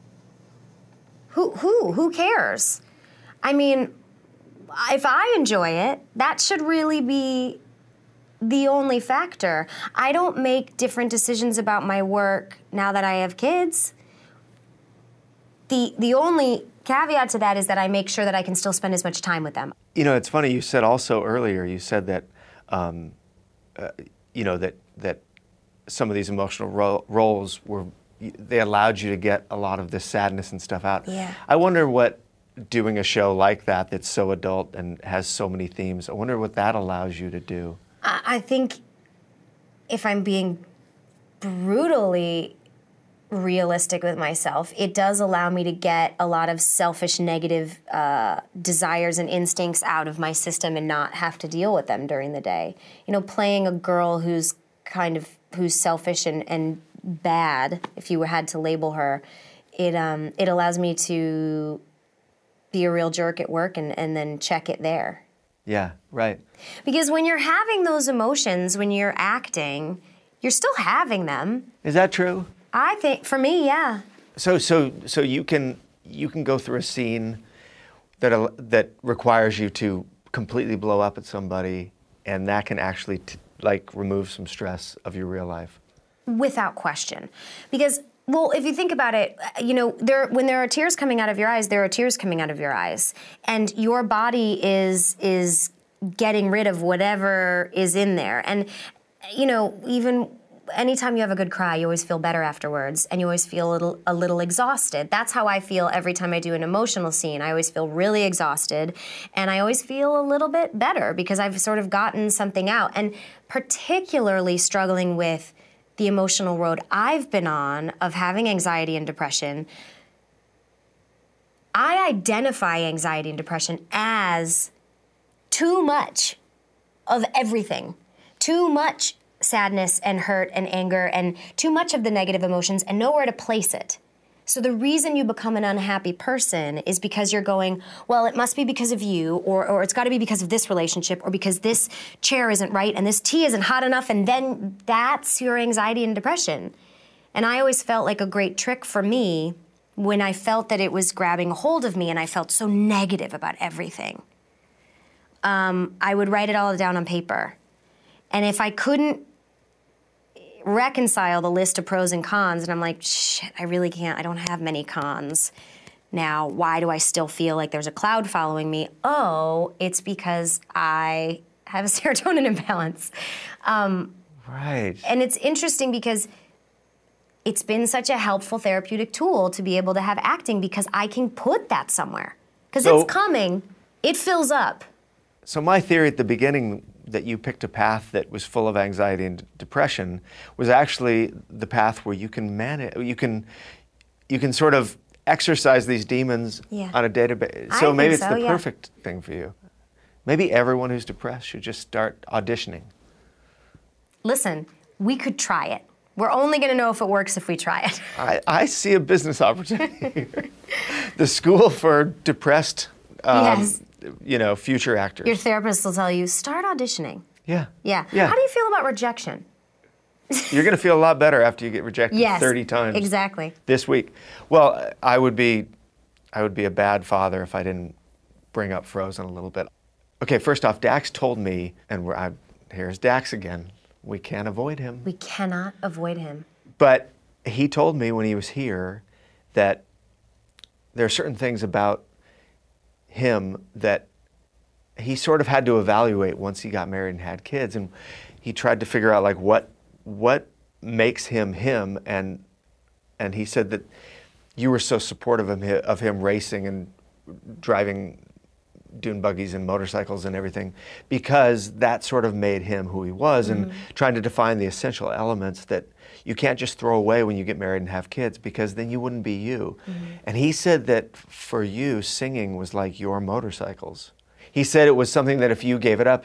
Who cares? I mean, if I enjoy it, that should really be the only factor. I don't make different decisions about my work now that I have kids. The only caveat to that is that I make sure that I can still spend as much time with them. You know, it's funny, you said also earlier, you said that, you know, that some of these emotional roles they allowed you to get a lot of this sadness and stuff out. Yeah. I wonder what doing a show like that that's so adult and has so many themes, I wonder what that allows you to do. I think if I'm being brutally realistic with myself, it does allow me to get a lot of selfish, negative desires and instincts out of my system and not have to deal with them during the day. You know, playing a girl who's selfish and bad, if you had to label her, it allows me to be a real jerk at work and then check it there. Yeah, right. Because when you're having those emotions, when you're acting, you're still having them. Is that true? I think, for me, yeah. So you can go through a scene that requires you to completely blow up at somebody, and that can actually remove some stress of your real life. Without question, because. Well, if you think about it, you know, when there are tears coming out of your eyes, there are tears coming out of your eyes. And your body is getting rid of whatever is in there. And, you know, even anytime you have a good cry, you always feel better afterwards, and you always feel a little exhausted. That's how I feel every time I do an emotional scene. I always feel really exhausted, and I always feel a little bit better because I've sort of gotten something out. And particularly struggling with the emotional road I've been on of having anxiety and depression, I identify anxiety and depression as too much. of everything. Too much sadness and hurt and anger and too much of the negative emotions and nowhere to place it. So the reason you become an unhappy person is because you're going, well, it must be because of you, or it's got to be because of this relationship, or because this chair isn't right and this tea isn't hot enough, and then that's your anxiety and depression. And I always felt like a great trick for me when I felt that it was grabbing a hold of me and I felt so negative about everything. I would write it all down on paper. And if I couldn't reconcile the list of pros and cons, and I'm like, shit, I really can't, I don't have many cons. Now, why do I still feel like there's a cloud following me? Oh, it's because I have a serotonin imbalance. Right. And it's interesting because it's been such a helpful therapeutic tool to be able to have acting because I can put that somewhere. Because it's coming, it fills up. So my theory at the beginning that you picked a path that was full of anxiety and depression was actually the path where you can manage, you can sort of exercise these demons on a day-to-day. So maybe it's the perfect thing for you. Maybe everyone who's depressed should just start auditioning. Listen, we could try it. We're only going to know if it works if we try it. I see a business opportunity here. The school for depressed future actors. Your therapist will tell you, start auditioning. Yeah. Yeah. Yeah. How do you feel about rejection? You're going to feel a lot better after you get rejected 30 times. Exactly. This week. Well, I would be a bad father if I didn't bring up Frozen a little bit. Okay, first off, Dax told me, and here's Dax again. We can't avoid him. We cannot avoid him. But he told me when he was here that there are certain things about him that he sort of had to evaluate once he got married and had kids, and he tried to figure out like what makes him him, and he said that you were so supportive of him racing and driving dune buggies and motorcycles and everything because that sort of made him who he was, and trying to define the essential elements that you can't just throw away when you get married and have kids because then you wouldn't be you. And he said that for you, singing was like your motorcycles. He said it was something that if you gave it up,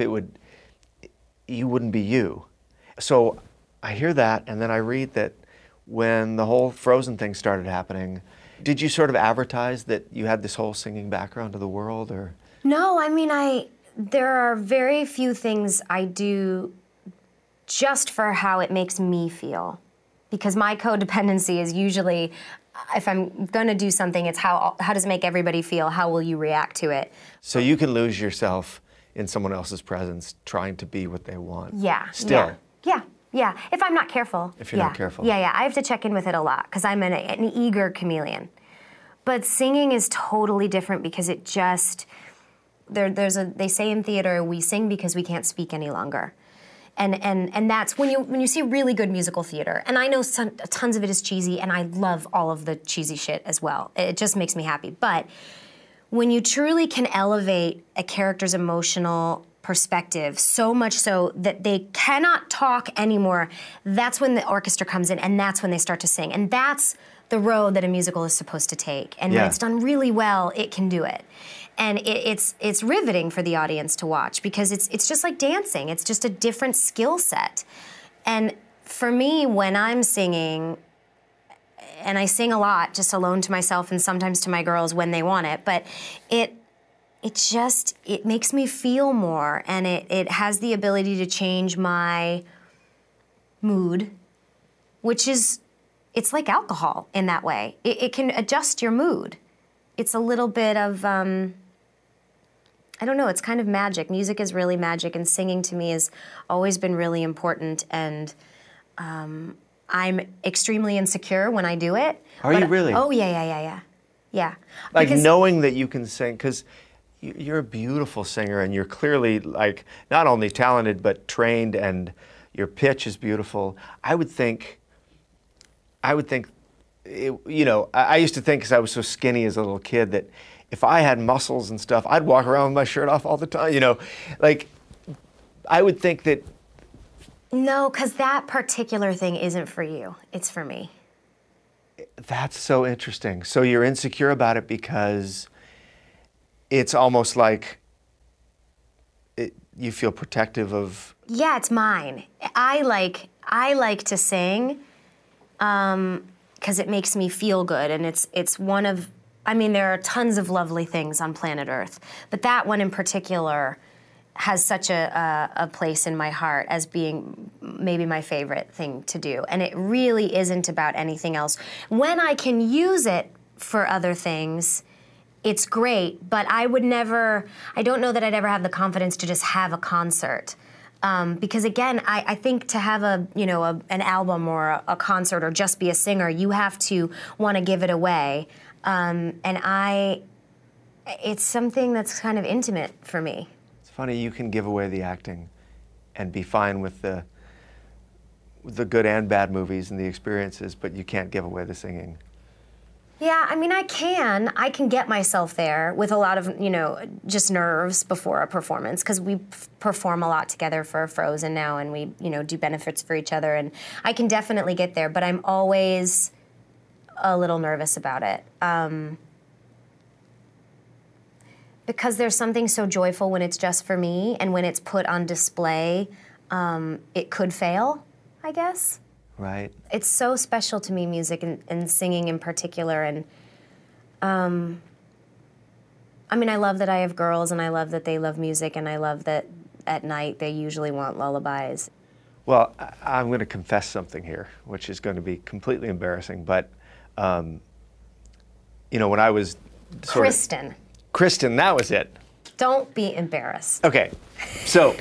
you wouldn't be you. So I hear that, and then I read that when the whole Frozen thing started happening, did you sort of advertise that you had this whole singing background to the world, or? No, I mean, there are very few things I do just for how it makes me feel. Because my codependency is usually, if I'm going to do something, it's how does it make everybody feel? How will you react to it? So you can lose yourself in someone else's presence trying to be what they want. Yeah. Still. Yeah. If I'm not careful. If you're not careful. Yeah. I have to check in with it a lot because I'm an eager chameleon. But singing is totally different because it just, they say in theater, we sing because we can't speak any longer. And that's when you see really good musical theater. And I know tons of it is cheesy, and I love all of the cheesy shit as well. It just makes me happy. But when you truly can elevate a character's emotional perspective so much so that they cannot talk anymore, that's when the orchestra comes in, and that's when they start to sing. And that's the road that a musical is supposed to take. And when it's done really well, it can do it. And it's riveting for the audience to watch because it's just like dancing. It's just a different skill set. And for me, when I'm singing, and I sing a lot just alone to myself and sometimes to my girls when they want it, but it makes me feel more, and it has the ability to change my mood, which is, it's like alcohol in that way. It can adjust your mood. It's a little bit of, I don't know, it's kind of magic. Music is really magic, and singing to me has always been really important, and I'm extremely insecure when I do it. Are you really? Oh, yeah. Like knowing that you can sing, because you're a beautiful singer, and you're clearly like not only talented, but trained, and your pitch is beautiful. I would think, I used to think, because I was so skinny as a little kid, that if I had muscles and stuff, I'd walk around with my shirt off all the time, Like, I would think that... No, because that particular thing isn't for you. It's for me. That's so interesting. So you're insecure about it because it's almost like you feel protective of? Yeah, it's mine. I like to sing because it makes me feel good, and it's one of, I mean, there are tons of lovely things on planet Earth, but that one in particular has such a place in my heart as being maybe my favorite thing to do. And it really isn't about anything else. When I can use it for other things, it's great, but I don't know that I'd ever have the confidence to just have a concert. Because again, I think to have an album or a concert or just be a singer, you have to want to give it away. It's something that's kind of intimate for me. It's funny, you can give away the acting and be fine with the good and bad movies and the experiences, but you can't give away the singing. Yeah, I mean, I can get myself there with a lot of, just nerves before a performance, because we perform a lot together for Frozen now, and we, do benefits for each other, and I can definitely get there, but I'm always a little nervous about it. Because there's something so joyful when it's just for me, and when it's put on display, it could fail, I guess. Right. It's so special to me, music and singing in particular. And I mean, I love that I have girls, and I love that they love music, and I love that at night they usually want lullabies. Well, I'm going to confess something here, which is going to be completely embarrassing. But, when I was Kristen, that was it. Don't be embarrassed. Okay, so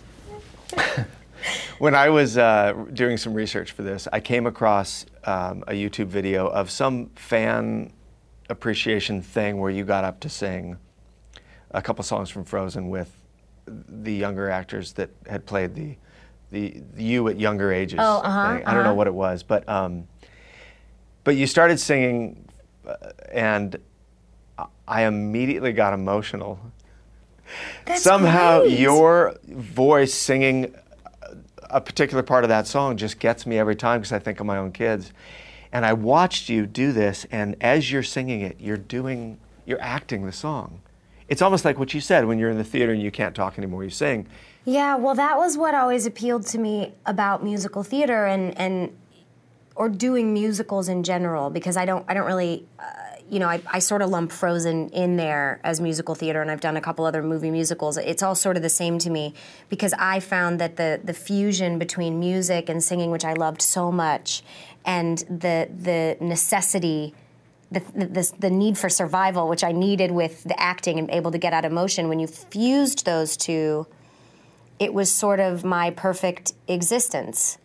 when I was doing some research for this, I came across a YouTube video of some fan appreciation thing where you got up to sing a couple songs from Frozen with the younger actors that had played the you at younger ages thing. I don't know what it was, but you started singing, and I immediately got emotional. That's Somehow great. Your voice singing a particular part of that song just gets me every time, because I think of my own kids. And I watched you do this, and as you're singing it, you're acting the song. It's almost like what you said, when you're in the theater and you can't talk anymore, you sing. Yeah, well, that was what always appealed to me about musical theater or doing musicals in general, because I don't really, I sort of lump Frozen in there as musical theater, and I've done a couple other movie musicals. It's all sort of the same to me, because I found that the fusion between music and singing, which I loved so much, and the necessity, the need for survival, which I needed with the acting and able to get out emotion, when you fused those two, it was sort of my perfect existence.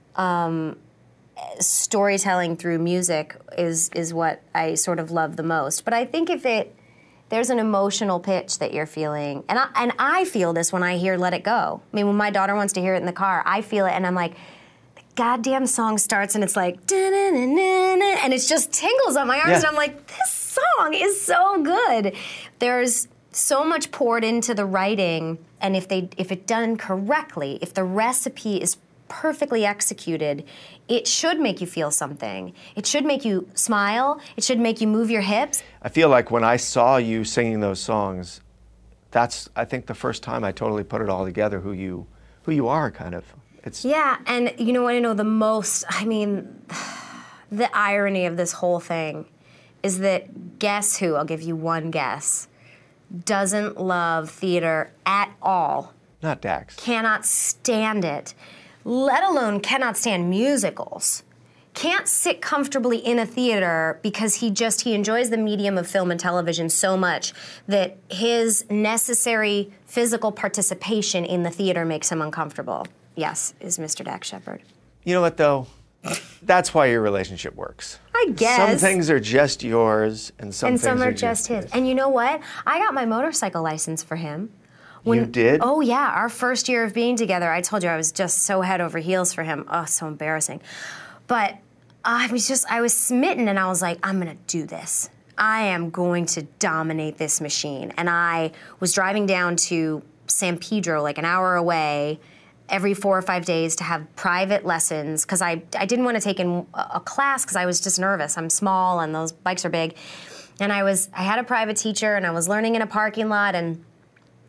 Storytelling through music is what I sort of love the most. But I think there's an emotional pitch that you're feeling, and I feel this when I hear Let It Go. I mean, when my daughter wants to hear it in the car, I feel it, and I'm like, the goddamn song starts, and it's like, da-na-na-na-na, and it just tingles on my arms, and I'm like, this song is so good. There's so much poured into the writing, and if it's done correctly, if the recipe is perfectly executed, it should make you feel something. It should make you smile. It should make you move your hips. I feel like when I saw you singing those songs, that's, I think, the first time I totally put it all together, who you are, kind of. Yeah, and you know what I know the most? I mean, the irony of this whole thing is that guess who, I'll give you one guess, doesn't love theater at all. Not Dax. Cannot stand it. Let alone cannot stand musicals. Can't sit comfortably in a theater because he enjoys the medium of film and television so much that his necessary physical participation in the theater makes him uncomfortable. Yes, is Mr. Dax Shepard. You know what, though? That's why your relationship works. I guess. Some things are just yours, and some are just his. And you know what? I got my motorcycle license for him. You did? Oh, yeah. Our first year of being together, I told you I was just so head over heels for him. Oh, so embarrassing. But I was smitten, and I was like, I'm going to do this. I am going to dominate this machine. And I was driving down to San Pedro, like an hour away, every 4 or 5 days to have private lessons, because I didn't want to take in a class because I was just nervous. I'm small, and those bikes are big. And I had a private teacher, and I was learning in a parking lot, and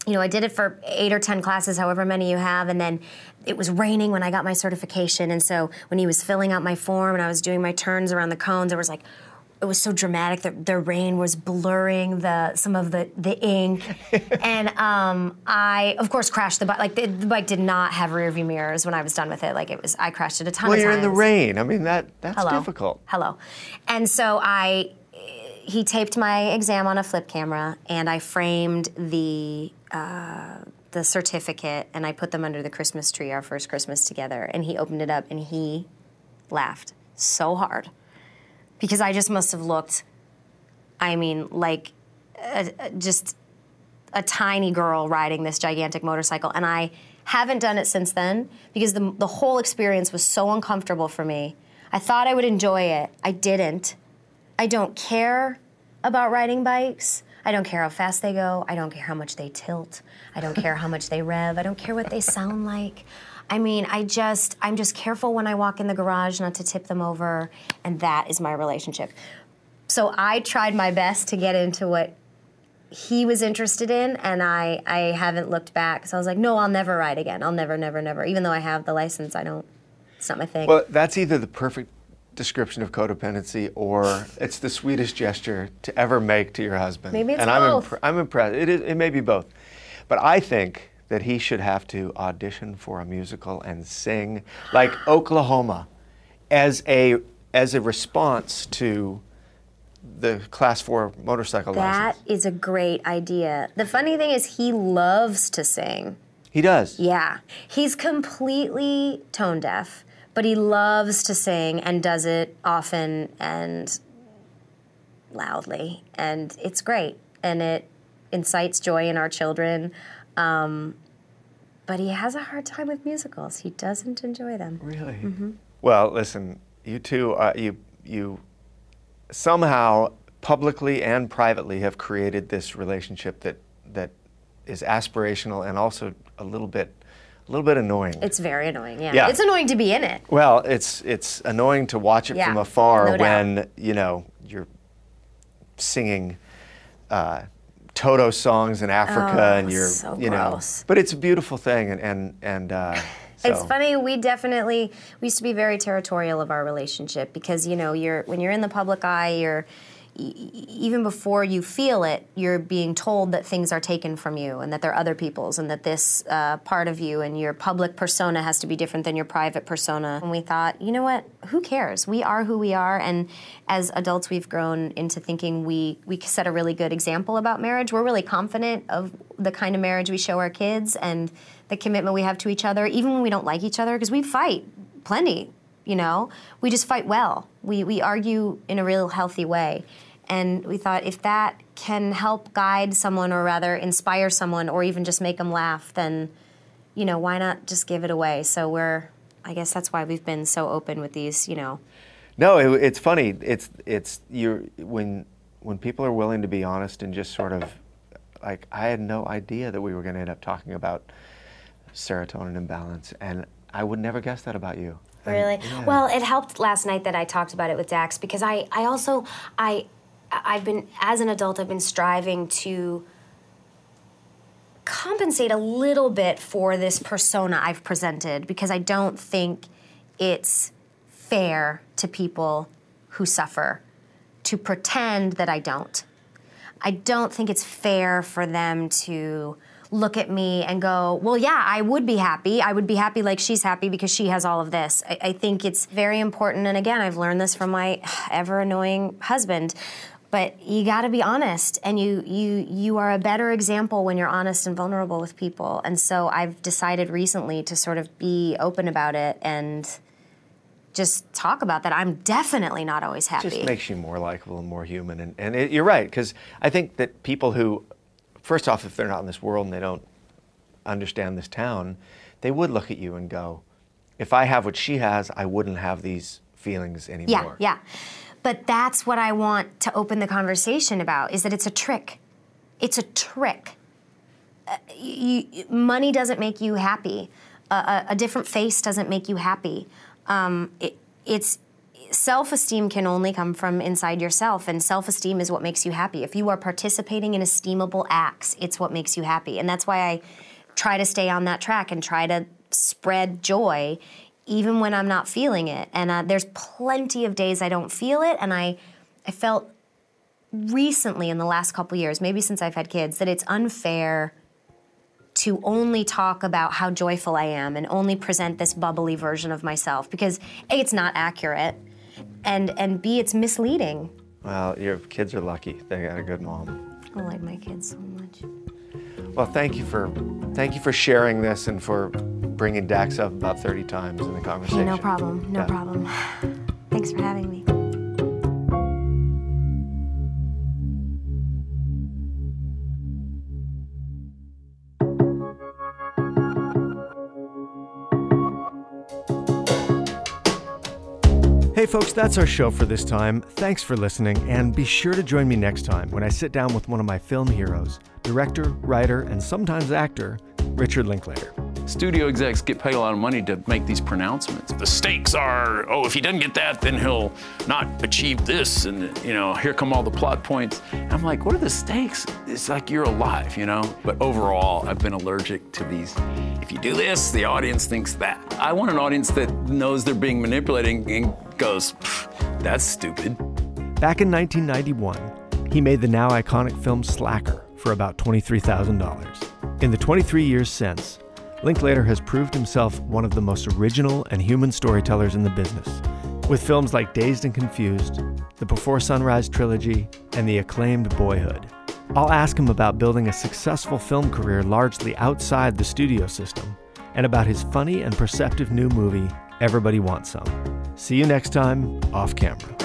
I did it for 8 or 10 classes, however many you have, and then it was raining when I got my certification, and so when he was filling out my form and I was doing my turns around the cones, it was so dramatic that the rain was blurring some of the ink, and I of course crashed the bike. Like the bike did not have rear view mirrors when I was done with it. I crashed it a ton of times. Well, you're in the rain. I mean that's difficult. Hello, and so he taped my exam on a flip camera, and I framed the certificate, and I put them under the Christmas tree, our first Christmas together, and he opened it up, and he laughed so hard. Because I just must have looked, like just a tiny girl riding this gigantic motorcycle. And I haven't done it since then because the whole experience was so uncomfortable for me. I thought I would enjoy it. I didn't. I don't care about riding bikes. I don't care how fast they go. I don't care how much they tilt. I don't care how much they rev. I don't care what they sound like. I'm just careful when I walk in the garage not to tip them over, and that is my relationship. So I tried my best to get into what he was interested in, and I haven't looked back. So I was like, no, I'll never ride again. I'll never, never, never. Even though I have the license, it's not my thing. Well, that's either the perfect description of codependency or it's the sweetest gesture to ever make to your husband. Maybe it's and both. I'm impressed. It may be both. But I think that he should have to audition for a musical and sing like Oklahoma as a response to the Class 4 motorcycle license. That is a great idea. The funny thing is he loves to sing. He does? Yeah. He's completely tone deaf, but he loves to sing and does it often and loudly. And it's great. And it incites joy in our children. But he has a hard time with musicals. He doesn't enjoy them. Really? Mm-hmm. Well, listen, you two, you somehow publicly and privately have created this relationship that is aspirational and also a little bit annoying. It's very annoying, yeah. It's annoying to be in it. Well, it's annoying to watch it from afar when, you're singing Toto songs in Africa and you're, so gross. But it's a beautiful thing and so. It's funny, we used to be very territorial of our relationship because, when you're in the public eye, even before you feel it, you're being told that things are taken from you and that they're other people's and that this part of you and your public persona has to be different than your private persona. And we thought, you know what, who cares? We are who we are, and as adults we've grown into thinking we set a really good example about marriage. We're really confident of the kind of marriage we show our kids and the commitment we have to each other, even when we don't like each other, because we fight plenty. We just fight well. We argue in a real healthy way. And we thought if that can help guide someone or rather inspire someone or even just make them laugh, then, why not just give it away? So I guess that's why we've been so open with these, No, it's funny. When people are willing to be honest and just sort of, like, I had no idea that we were going to end up talking about serotonin imbalance, and I would never guess that about you. Really? Yeah. Well, it helped last night that I talked about it with Dax because I've been, as an adult, I've been striving to compensate a little bit for this persona I've presented because I don't think it's fair to people who suffer to pretend that I don't. I don't think it's fair for them to look at me and go, well, yeah, I would be happy. I would be happy like she's happy because she has all of this. I think it's very important, and again, I've learned this from my ever-annoying husband, but you gotta be honest, and you are a better example when you're honest and vulnerable with people. And so I've decided recently to sort of be open about it and just talk about that. I'm definitely not always happy. It just makes you more likable and more human. And you're right, because I think that people who, first off, if they're not in this world and they don't understand this town, they would look at you and go, if I have what she has, I wouldn't have these feelings anymore. Yeah. But that's what I want to open the conversation about, is that it's a trick. It's a trick. Money doesn't make you happy. A different face doesn't make you happy. It's self-esteem can only come from inside yourself, and self-esteem is what makes you happy. If you are participating in esteemable acts, it's what makes you happy. And that's why I try to stay on that track and try to spread joy even when I'm not feeling it. And there's plenty of days I don't feel it, and I felt recently in the last couple years, maybe since I've had kids, that it's unfair to only talk about how joyful I am and only present this bubbly version of myself, because A, it's not accurate, and B, it's misleading. Well, your kids are lucky. They got a good mom. I like my kids so much. Well, thank you for sharing this and for bringing Dax up about 30 times in the conversation. Hey, no problem. No problem. Thanks for having me. Hey folks, that's our show for this time. Thanks for listening, and be sure to join me next time when I sit down with one of my film heroes, director, writer, and sometimes actor, Richard Linklater. Studio execs get paid a lot of money to make these pronouncements. The stakes are, oh, if he doesn't get that, then he'll not achieve this, and here come all the plot points. I'm like, what are the stakes? It's like you're alive, But overall, I've been allergic to these. If you do this, the audience thinks that. I want an audience that knows they're being manipulated and goes, that's stupid. Back in 1991, he made the now iconic film Slacker for about $23,000. In the 23 years since, Linklater has proved himself one of the most original and human storytellers in the business, with films like Dazed and Confused, the Before Sunrise trilogy, and the acclaimed Boyhood. I'll ask him about building a successful film career largely outside the studio system, and about his funny and perceptive new movie, Everybody Wants Some. See you next time, Off Camera.